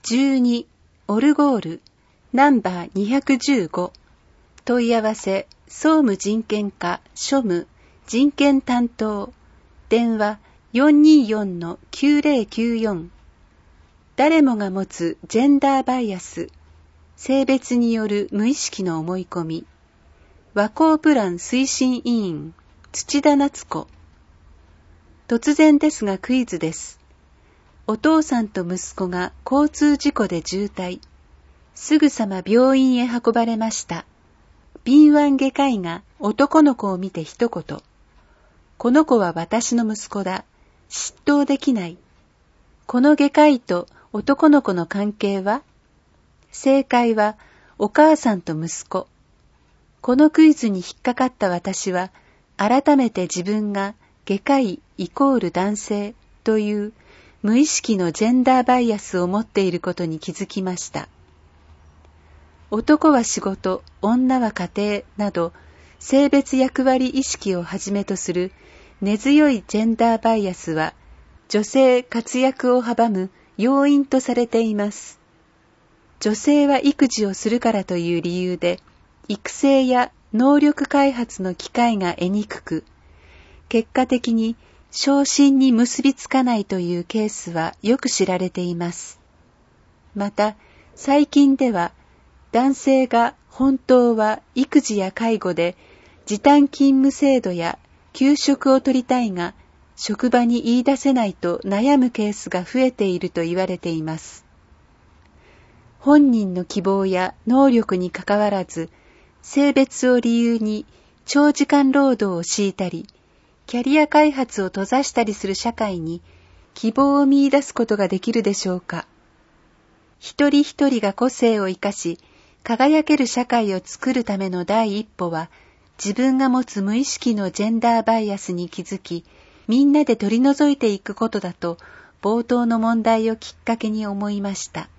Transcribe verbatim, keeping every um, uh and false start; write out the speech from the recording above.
じゅうにオルゴールナンバーにひゃくじゅうご問い合わせ総務人権課庶務人権担当電話 よんにーよんのきゅうぜろきゅうよん 誰もが持つジェンダーバイアス性別による無意識の思い込み和光プラン推進委員土田夏子。突然ですがクイズです。お父さんと息子が交通事故で重体。すぐさま病院へ運ばれました。敏腕外科医が男の子を見て一言。この子は私の息子だ。執刀できない。この外科医と男の子の関係は？正解はお母さんと息子。このクイズに引っかかった私は、改めて自分が外科医イコール男性という無意識のジェンダーバイアスを持っていることに気づきました。男は仕事、女は家庭など性別役割意識をはじめとする根強いジェンダーバイアスは女性活躍を阻む要因とされています。女性は育児をするからという理由で育成や能力開発の機会が得にくく、結果的に昇進に結びつかないというケースはよく知られています。また、最近では男性が本当は育児や介護で時短勤務制度や休職を取りたいが、職場に言い出せないと悩むケースが増えていると言われています。本人の希望や能力にかかわらず、性別を理由に長時間労働を強いたり、キャリア開発を閉ざしたりする社会に希望を見出すことができるでしょうか。一人一人が個性を生かし、輝ける社会を作るための第一歩は、自分が持つ無意識のジェンダーバイアスに気づき、みんなで取り除いていくことだと、冒頭の問題をきっかけに思いました。